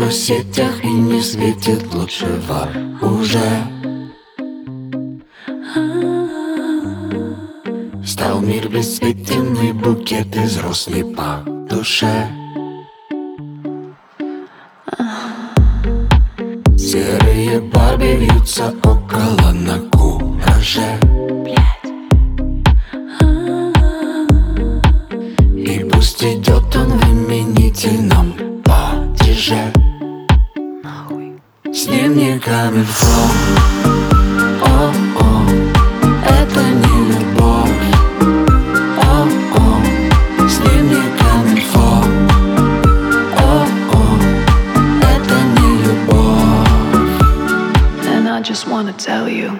его сетях и не светит лучшего уже. Стал мир бесцветен, и букет из роз не по душе. Серые Барби вьются около на кураже. И пусть идет он в именительном падеже. С ним не камильфо. О-о, это не любовь. О-о, с ним не камильфо. О-о, это не любовь. And I just wanna tell you,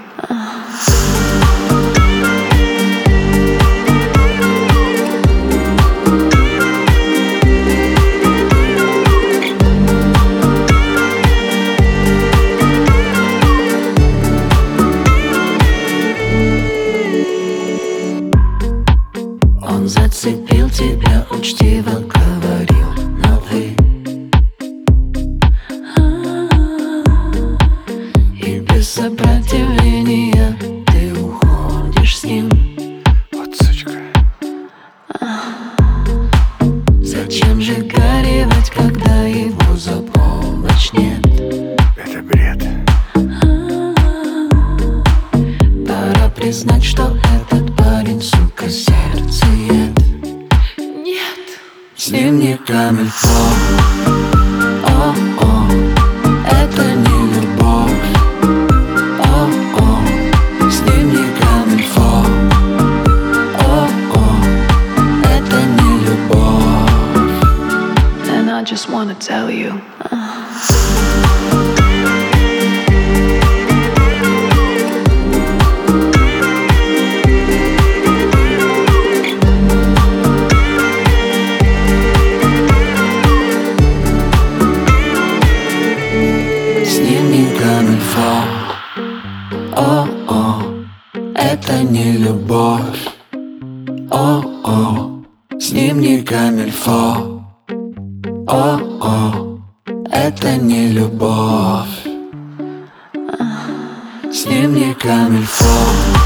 Он зацепил тебя, учтиво говорил на «вы». И без сопротивления ты уходишь с ним. Вот сучка. Зачем же горевать, когда его за полночь нет? Это бред. Пора признать, что этот парень, сука, сердцеед. нет. С ним не камильфо. О-о, это не любовь. О-о, с ним не камильфо. О-о, это не любовь. And I just wanna tell you, С ним не камильфо. О-о, это не любовь. О-о, с ним не камильфо. О-о, это не любовь. С ним не камильфо.